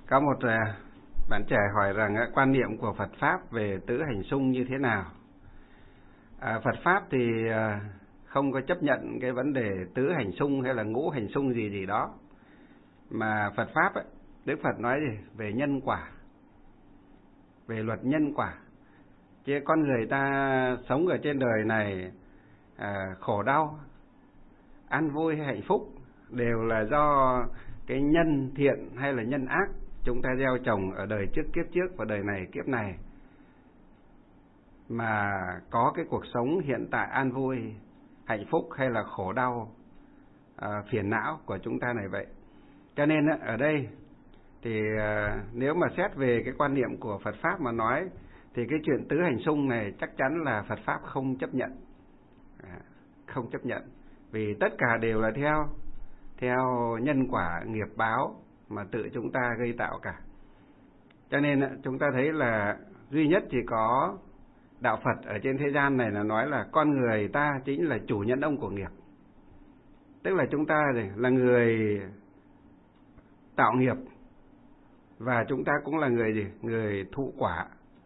Có một bạn trẻ hỏi rằng quan niệm của Phật Pháp về tứ hành xung như thế nào? Phật Pháp thì không có chấp nhận cái vấn đề tứ hành xung hay là ngũ hành xung gì đó. Mà Phật Pháp ấy, Đức Phật nói gì? Về nhân quả, về luật nhân quả. Chứ con người ta sống ở trên đời này khổ đau, an vui hay hạnh phúc đều là do cái nhân thiện hay là nhân ác chúng ta gieo trồng ở đời trước kiếp trước và đời này kiếp này mà có cái cuộc sống hiện tại an vui, hạnh phúc hay là khổ đau, phiền não của chúng ta này vậy. Cho nên ở đây thì nếu mà xét về cái quan niệm của Phật Pháp mà nói thì cái chuyện tứ hành xung này chắc chắn là Phật Pháp không chấp nhận. Không chấp nhận. Vì tất cả đều là theo nhân quả nghiệp báo mà tự chúng ta gây tạo cả. Cho nên chúng ta thấy là duy nhất chỉ có đạo Phật ở trên thế gian này là nói là con người ta chính là chủ nhân ông của nghiệp. Tức là chúng ta là người tạo nghiệp và chúng ta cũng là người thụ quả.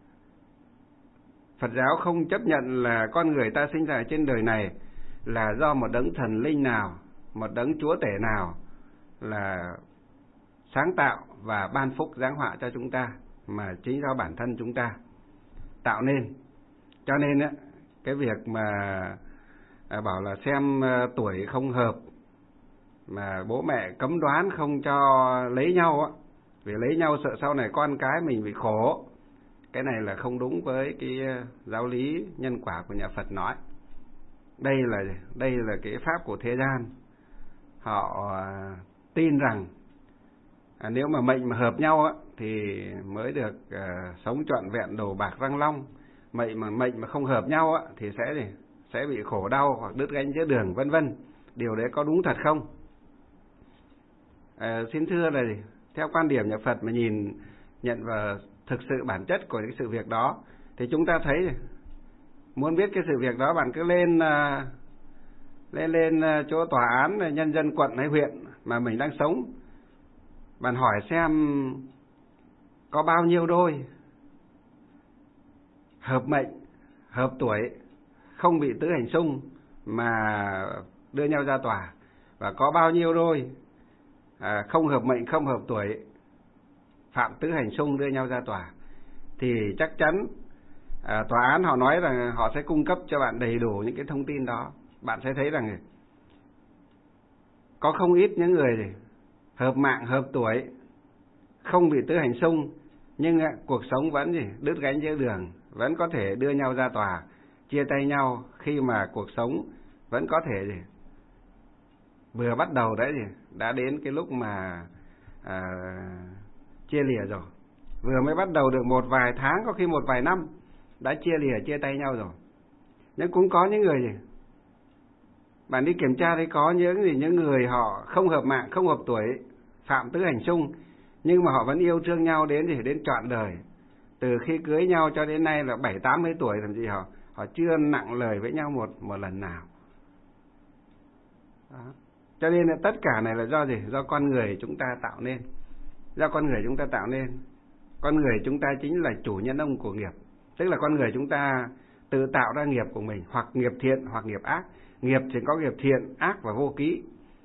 Phật giáo không chấp nhận là con người ta sinh ra trên đời này là do một đấng thần linh nào, một đấng chúa tể nào là sáng tạo và ban phúc giáng họa cho chúng ta, mà chính do bản thân chúng ta tạo nên. Cho nên cái việc mà bảo là xem tuổi không hợp mà bố mẹ cấm đoán không cho lấy nhau vì lấy nhau sợ sau này con cái mình bị khổ, cái này là không đúng với cái giáo lý nhân quả của nhà Phật nói. Đây là cái pháp của thế gian. Họ tin rằng nếu mà mệnh mà hợp nhau thì mới được sống trọn vẹn đầu bạc răng long. Mệnh mà không hợp nhau thì sẽ bị khổ đau hoặc đứt gánh giữa đường, vân vân. Điều đấy có đúng thật không? Xin thưa là theo quan điểm nhà Phật mà nhận vào thực sự bản chất của cái sự việc đó thì chúng ta thấy muốn biết cái sự việc đó bạn cứ lên chỗ tòa án nhân dân quận hay huyện mà mình đang sống, bạn hỏi xem có bao nhiêu đôi hợp mệnh, hợp tuổi, không bị tứ hành xung mà đưa nhau ra tòa, và có bao nhiêu đôi không hợp mệnh, không hợp tuổi, phạm tứ hành xung đưa nhau ra tòa, thì chắc chắn tòa án họ nói rằng họ sẽ cung cấp cho bạn đầy đủ những cái thông tin đó. Bạn sẽ thấy rằng có không ít những người hợp mạng, hợp tuổi, không bị tứ hành xung, nhưng cuộc sống vẫn đứt gánh giữa đường, vẫn có thể đưa nhau ra tòa, chia tay nhau khi mà cuộc sống vẫn có thể vừa bắt đầu đấy đã đến cái lúc mà chia lìa rồi. Vừa mới bắt đầu được một vài tháng, có khi một vài năm đã chia lìa, chia tay nhau rồi. Nhưng cũng có những người bạn đi kiểm tra thấy có những người họ không hợp mạng, không hợp tuổi, phạm tứ hành xung, nhưng mà họ vẫn yêu thương nhau đến trọn đời. Từ khi cưới nhau cho đến nay là 70-80 tuổi, thậm chí họ chưa nặng lời với nhau một lần nào. Đó. Cho nên là tất cả này là do do con người chúng ta tạo nên. Do con người chúng ta tạo nên. Con người chúng ta chính là chủ nhân ông của nghiệp. Tức là con người chúng ta tự tạo ra nghiệp của mình, hoặc nghiệp thiện hoặc nghiệp ác. Nghiệp thì có nghiệp thiện, ác và vô ký.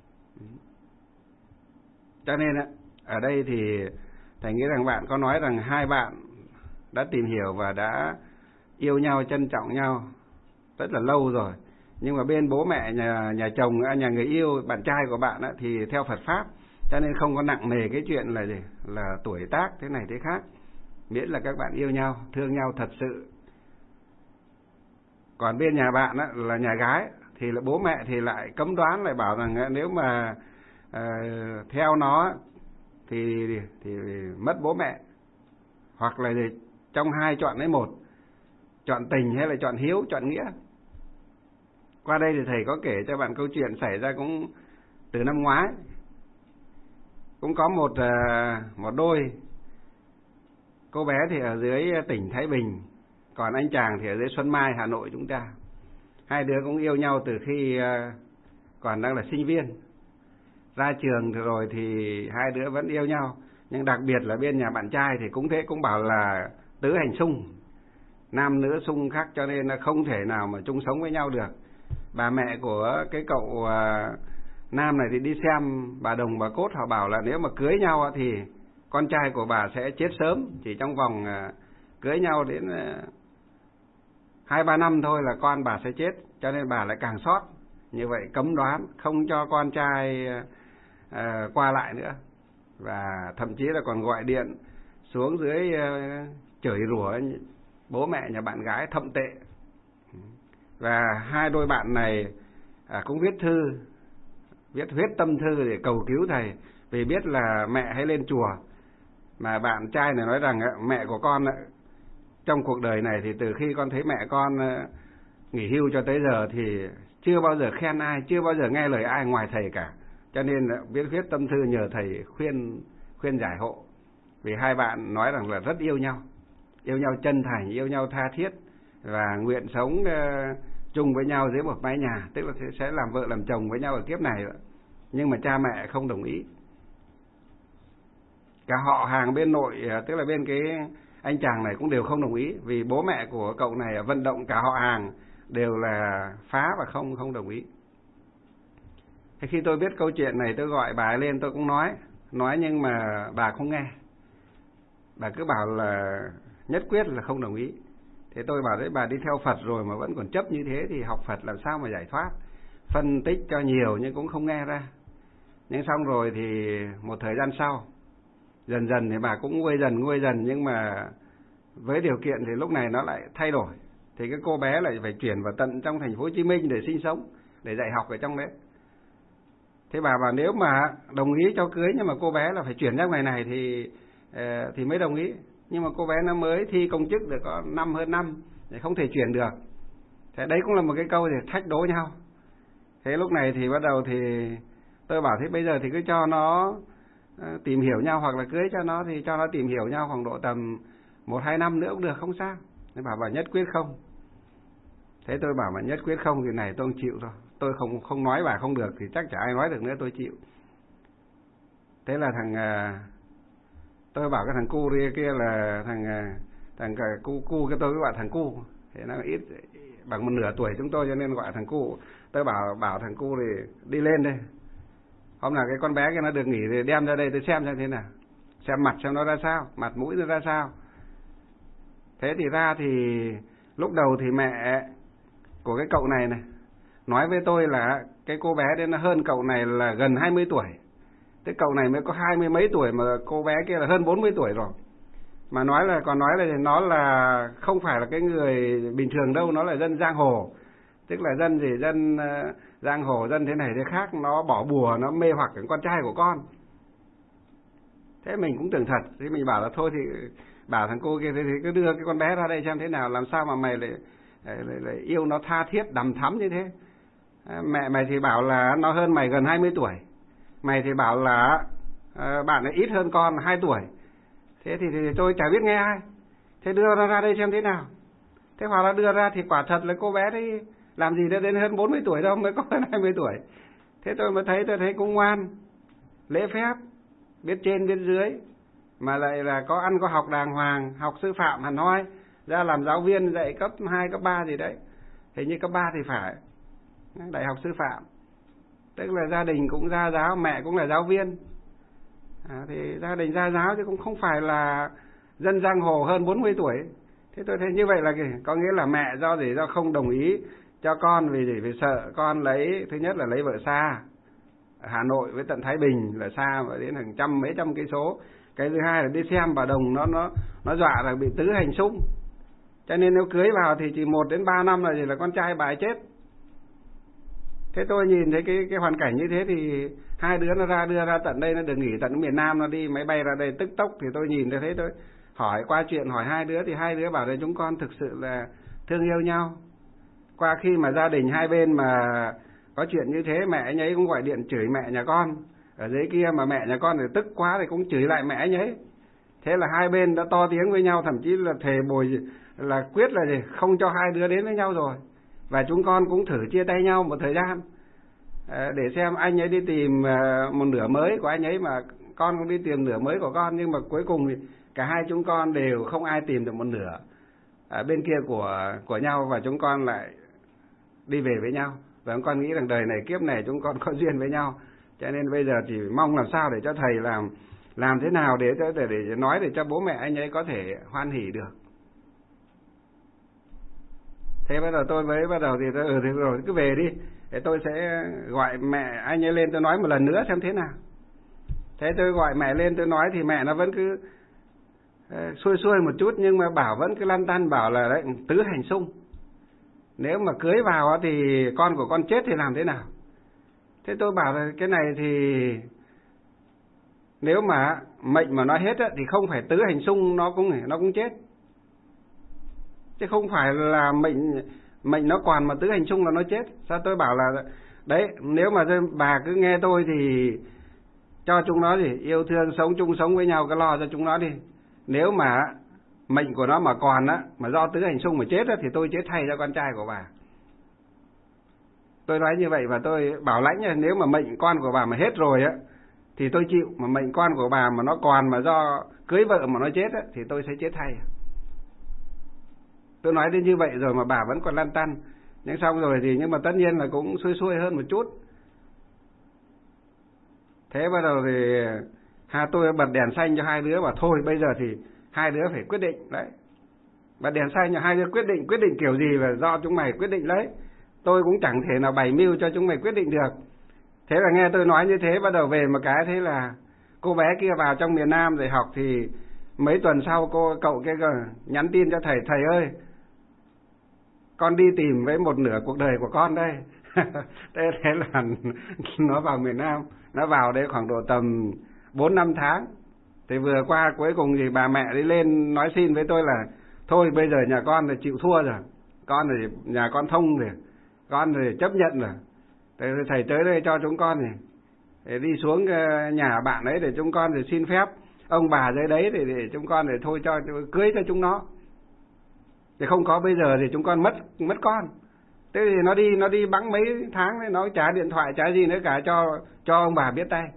Cho nên ở đây thì thầy nghĩ rằng bạn có nói rằng hai bạn đã tìm hiểu và đã yêu nhau, trân trọng nhau rất là lâu rồi. Nhưng mà bên bố mẹ, nhà chồng, nhà người yêu, bạn trai của bạn thì theo Phật Pháp, cho nên không có nặng nề cái chuyện là tuổi tác thế này thế khác. Miễn là các bạn yêu nhau, thương nhau thật sự. Còn bên nhà bạn là nhà gái thì là bố mẹ thì lại cấm đoán, lại bảo rằng nếu mà theo nó thì mất bố mẹ, hoặc là trong hai chọn lấy một, chọn tình hay là chọn hiếu, chọn nghĩa. Qua đây thì thầy có kể cho bạn câu chuyện xảy ra cũng từ năm ngoái. Cũng có một đôi, cô bé thì ở dưới tỉnh Thái Bình, còn anh chàng thì ở dưới Xuân Mai, Hà Nội chúng ta. Hai đứa cũng yêu nhau từ khi còn đang là sinh viên. Ra trường rồi thì hai đứa vẫn yêu nhau. Nhưng đặc biệt là bên nhà bạn trai thì cũng thế, cũng bảo là tứ hành xung, nam nữ xung khắc, cho nên là không thể nào mà chung sống với nhau được. Bà mẹ của cái cậu nam này thì đi xem bà Đồng bà Cốt, họ bảo là nếu mà cưới nhau thì con trai của bà sẽ chết sớm, chỉ trong vòng cưới nhau đến 2-3 năm thôi là con bà sẽ chết, cho nên bà lại càng sót. Như vậy cấm đoán không cho con trai qua lại nữa, và thậm chí là còn gọi điện xuống dưới chửi rủa bố mẹ nhà bạn gái thậm tệ. Và hai đôi bạn này cũng viết thư, viết huyết tâm thư để cầu cứu thầy, vì biết là mẹ hay lên chùa. Mà bạn trai này nói rằng mẹ của con trong cuộc đời này thì từ khi con thấy mẹ con nghỉ hưu cho tới giờ thì chưa bao giờ khen ai, chưa bao giờ nghe lời ai ngoài thầy cả. Cho nên viết huyết tâm thư nhờ thầy khuyên giải hộ. Vì hai bạn nói rằng là rất yêu nhau chân thành, yêu nhau tha thiết, và nguyện sống chung với nhau dưới một mái nhà, tức là sẽ làm vợ làm chồng với nhau ở kiếp này. Nhưng mà cha mẹ không đồng ý. Cả họ hàng bên nội, tức là bên cái anh chàng này cũng đều không đồng ý, vì bố mẹ của cậu này vận động cả họ hàng đều là phá và không đồng ý. Thế khi tôi biết câu chuyện này, tôi gọi bà ấy lên, tôi cũng nói nhưng mà bà không nghe. Bà cứ bảo là nhất quyết là không đồng ý. Thế tôi bảo đấy, bà đi theo Phật rồi mà vẫn còn chấp như thế thì học Phật làm sao mà giải thoát. Phân tích cho nhiều nhưng cũng không nghe ra. Nhưng xong rồi thì một thời gian sau, dần dần thì bà cũng nguôi dần, nhưng mà với điều kiện thì lúc này nó lại thay đổi. Thì cái cô bé lại phải chuyển vào tận trong thành phố Hồ Chí Minh để sinh sống, để dạy học ở trong đấy. Thế bà bảo nếu mà đồng ý cho cưới, nhưng mà cô bé là phải chuyển ra ngoài này thì mới đồng ý. Nhưng mà cô bé nó mới thi công chức được có hơn năm thì không thể chuyển được. Thế đấy cũng là một cái câu để thách đố nhau. Thế lúc này thì bắt đầu thì tôi bảo thế bây giờ thì cứ cho nó tìm hiểu nhau, hoặc là cưới cho nó thì cho nó tìm hiểu nhau khoảng độ tầm 1-2 năm nữa cũng được, không sao. Thế bảo nhất quyết không. Thế tôi bảo mà nhất quyết không thì này tôi không chịu thôi. Tôi không nói bà không được thì chắc chả ai nói được nữa, tôi chịu. Thế là tôi bảo cái thằng cu kia là thằng cu cái tôi cứ gọi thằng cu. Thế nó ít bằng một nửa tuổi chúng tôi cho nên gọi thằng cu. Tôi bảo thằng cu thì đi lên đây. Hôm nào cái con bé kia nó được nghỉ thì đem ra đây tôi xem thế nào. Xem mặt xem nó ra sao, mặt mũi nó ra sao. Thế thì ra thì lúc đầu thì mẹ của cái cậu này nói với tôi là cái cô bé đấy nó hơn cậu này là gần 20 tuổi. Thế cậu này mới có 20 mấy tuổi mà cô bé kia là hơn 40 tuổi rồi. Mà còn nói là nó là không phải là cái người bình thường đâu, nó là dân giang hồ. Tức là dân giang hồ, dân thế này thế khác, nó bỏ bùa, nó mê hoặc cái con trai của con. Thế mình cũng tưởng thật, thế mình bảo là thôi thì bảo thằng cô kia thì cứ đưa cái con bé ra đây xem thế nào, làm sao mà mày lại yêu nó tha thiết đằm thắm như thế. Mẹ mày thì bảo là nó hơn mày gần 20 tuổi. Mày thì bảo là bạn ấy ít hơn con 2 tuổi. Thế thì tôi chả biết nghe ai. Thế đưa nó ra đây xem thế nào. Thế hoặc là đưa ra thì quả thật là cô bé đấy làm gì đến hơn 40 tuổi đâu, mới có hơn 20 tuổi. Thế tôi thấy cũng ngoan, lễ phép, biết trên biết dưới, mà lại là có ăn có học đàng hoàng, học sư phạm hẳn hoi, ra làm giáo viên dạy cấp 2, cấp 3 gì đấy. Hình như cấp 3 thì phải, đại học sư phạm. Tức là gia đình cũng gia giáo, mẹ cũng là giáo viên. Thì gia đình gia giáo chứ cũng không phải là dân giang hồ hơn 40 tuổi. Thế tôi thấy như vậy là có nghĩa là mẹ do không đồng ý cho con vì sợ con thứ nhất là lấy vợ xa, Hà Nội với tận Thái Bình là xa và đến hàng mấy trăm cây số. Cái thứ hai là đi xem bà Đồng nó dọa là bị tứ hành xung. Cho nên nếu cưới vào thì chỉ 1-3 năm là con trai bà ấy chết. Thế tôi nhìn thấy cái hoàn cảnh như thế thì hai đứa nó đưa ra tận đây, nó được nghỉ tận miền Nam, nó đi máy bay ra đây tức tốc. Thì tôi nhìn thấy tôi hỏi qua chuyện, hỏi hai đứa thì hai đứa bảo là chúng con thực sự là thương yêu nhau. Qua khi mà gia đình hai bên mà có chuyện như thế, mẹ anh ấy cũng gọi điện chửi mẹ nhà con ở dưới kia, mà mẹ nhà con thì tức quá thì cũng chửi lại mẹ anh ấy. Thế là hai bên đã to tiếng với nhau, thậm chí là thề bồi là quyết là không cho hai đứa đến với nhau rồi. Và chúng con cũng thử chia tay nhau một thời gian để xem anh ấy đi tìm một nửa mới của anh ấy, mà con cũng đi tìm nửa mới của con, nhưng mà cuối cùng thì cả hai chúng con đều không ai tìm được một nửa ở bên kia của nhau, và chúng con lại đi về với nhau. Và chúng con nghĩ rằng đời này kiếp này chúng con có duyên với nhau, cho nên bây giờ chỉ mong làm sao để cho thầy làm thế nào để nói để cho bố mẹ anh ấy có thể hoan hỉ được. Thế bắt đầu tôi mới bắt đầu thì tôi thế rồi cứ về đi, để tôi sẽ gọi mẹ anh ấy lên tôi nói một lần nữa xem thế nào. Thế tôi gọi mẹ lên tôi nói thì mẹ nó vẫn cứ xuôi xuôi một chút, nhưng mà bảo vẫn cứ lăn tăn bảo là đấy, tứ hành xung, nếu mà cưới vào thì con của con chết thì làm thế nào. Thế tôi bảo là cái này thì nếu mà mệnh mà nói hết thì không phải tứ hành xung nó cũng chết, chứ không phải là mệnh nó còn mà tứ hành xung là nó chết. Sao tôi bảo là đấy, nếu mà bà cứ nghe tôi thì cho chúng nó thì yêu thương sống chung sống với nhau, cái lo cho chúng nó đi. Nếu mà mệnh của nó mà còn mà do tứ hành xung mà chết thì tôi chết thay cho con trai của bà. Tôi nói như vậy và tôi bảo lãnh là nếu mà mệnh con của bà mà hết rồi thì tôi chịu, mà mệnh con của bà mà nó còn mà do cưới vợ mà nó chết thì tôi sẽ chết thay. Tôi nói đến như vậy rồi mà bà vẫn còn lăn tăn. Nhưng xong rồi thì nhưng mà tất nhiên là cũng xuôi xuôi hơn một chút. Thế bắt đầu thì tôi bật đèn xanh cho hai đứa, bảo thôi bây giờ thì hai đứa phải quyết định đấy. Bật đèn xanh cho hai đứa quyết định kiểu gì là do chúng mày quyết định lấy. Tôi cũng chẳng thể nào bày mưu cho chúng mày quyết định được. Thế là nghe tôi nói như thế, bắt đầu về một cái thế là cô bé kia vào trong miền Nam để học, thì mấy tuần sau cậu kia nhắn tin cho thầy: thầy ơi, con đi tìm với một nửa cuộc đời của con đây. Thế là nó vào miền Nam, nó vào đây khoảng độ tầm 4-5 tháng. Thì vừa qua cuối cùng thì bà mẹ đi lên nói xin với tôi là thôi bây giờ nhà con là chịu thua rồi, con thì nhà con thông rồi, con thì chấp nhận rồi. Thầy tới đây cho chúng con để đi xuống nhà bạn ấy để chúng con thì xin phép ông bà dưới đấy để chúng con để thôi cho cưới cho chúng nó. Thì không có bây giờ thì chúng con mất con. Thế thì nó đi bẵng mấy tháng đấy, nó trả điện thoại trả gì nữa cả cho ông bà biết tay.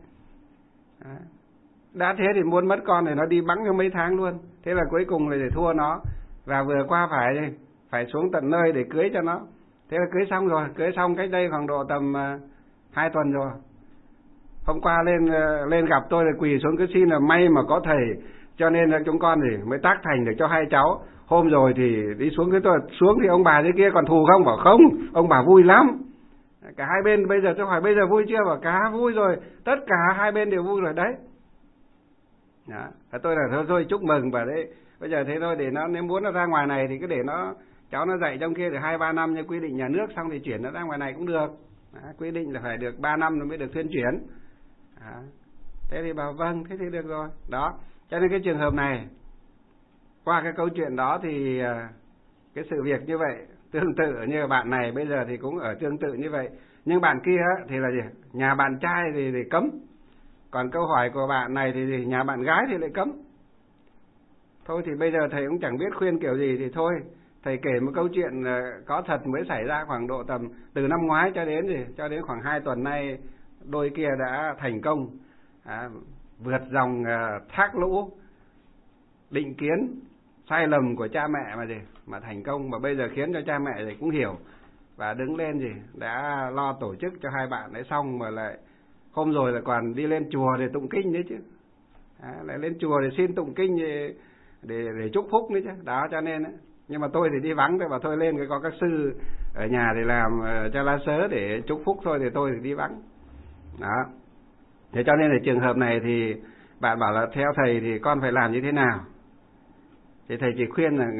Đã thế thì muốn mất con thì nó đi bẵng cho mấy tháng luôn. Thế là cuối cùng là để thua nó, và vừa qua phải xuống tận nơi để cưới cho nó. Thế là cưới xong rồi, cưới xong cách đây khoảng độ tầm 2 tuần rồi. Hôm qua lên gặp tôi là quỳ xuống cứ xin là may mà có thầy, cho nên là chúng con thì mới tác thành được cho hai cháu. Hôm rồi thì đi xuống cái tôi xuống thì ông bà dưới kia còn thù không? Bảo không, ông bà vui lắm. Cả hai bên bây giờ tôi hỏi bây giờ vui chưa? Bảo cả vui rồi, tất cả hai bên đều vui rồi đấy. Đó. Tôi là thôi chúc mừng, và đấy bây giờ thế thôi, để nó nếu muốn nó ra ngoài này thì cứ để cháu nó dạy trong kia được 2-3 năm như quy định nhà nước, xong thì chuyển nó ra ngoài này cũng được. Đó. Quy định là phải được 3 năm nó mới được thuyên chuyển. Đó. Thế thì bảo vâng, thế thì được rồi. Đó, cho nên cái trường hợp này, qua cái câu chuyện đó thì cái sự việc như vậy tương tự như bạn này bây giờ thì cũng ở tương tự như vậy. Nhưng bạn kia thì là gì? Nhà bạn trai thì cấm. Còn câu hỏi của bạn này thì nhà bạn gái thì lại cấm. Thôi thì bây giờ thầy cũng chẳng biết khuyên kiểu gì, thì thôi thầy kể một câu chuyện có thật mới xảy ra khoảng độ tầm từ năm ngoái cho đến khoảng 2 tuần nay. Đôi kia đã thành công vượt dòng thác lũ định kiến sai lầm của cha mẹ mà thành công, mà bây giờ khiến cho cha mẹ thì cũng hiểu và đứng lên đã lo tổ chức cho hai bạn ấy xong, mà lại hôm rồi lại còn đi lên chùa để tụng kinh đấy chứ. Lại lên chùa để xin tụng kinh để chúc phúc đấy chứ. Đó, cho nên nhưng mà tôi thì đi vắng thôi, và thôi lên có các sư ở nhà để làm cho lá sớ để chúc phúc thôi, thì tôi thì đi vắng. Đó. Thế cho nên là trường hợp này thì bạn bảo là theo thầy thì con phải làm như thế nào? Thì thầy chỉ khuyên là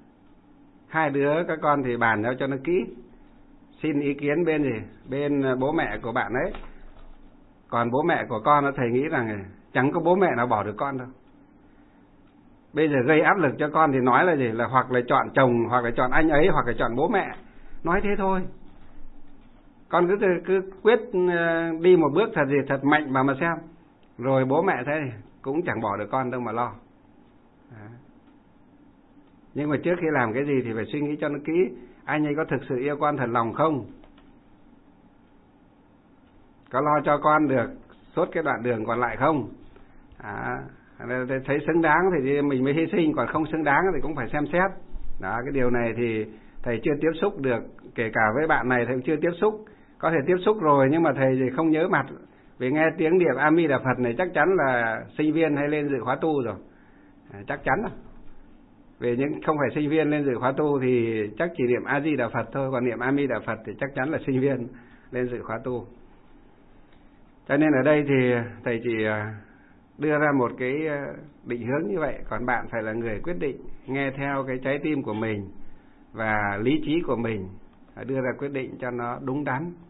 hai đứa các con thì bàn nhau cho nó kỹ, xin ý kiến bên bố mẹ của bạn ấy. Còn bố mẹ của con thầy nghĩ rằng chẳng có bố mẹ nào bỏ được con đâu. Bây giờ gây áp lực cho con thì nói là là hoặc là chọn chồng, hoặc là chọn anh ấy, hoặc là chọn bố mẹ. Nói thế thôi. Con cứ quyết đi một bước thật mạnh mà xem. Rồi bố mẹ thế cũng chẳng bỏ được con đâu mà lo. Nhưng mà trước khi làm cái gì thì phải suy nghĩ cho nó kỹ. Anh ấy có thực sự yêu con thật lòng không? Có lo cho con được suốt cái đoạn đường còn lại không? Thấy xứng đáng thì mình mới hy sinh, còn không xứng đáng thì cũng phải xem xét. Đó, cái điều này thì thầy chưa tiếp xúc được, kể cả với bạn này thầy cũng chưa tiếp xúc. Có thể tiếp xúc rồi nhưng mà thầy thì không nhớ mặt, vì nghe tiếng niệm A Di Đà Phật này chắc chắn là sinh viên hay lên dự khóa tu rồi, chắc chắn rồi. Vì những không phải sinh viên lên dự khóa tu thì chắc chỉ niệm A Di Đà Phật thôi, còn niệm A Di Đà Phật thì chắc chắn là sinh viên lên dự khóa tu. Cho nên ở đây thì thầy chỉ đưa ra một cái định hướng như vậy, còn bạn phải là người quyết định, nghe theo cái trái tim của mình và lý trí của mình, đưa ra quyết định cho nó đúng đắn.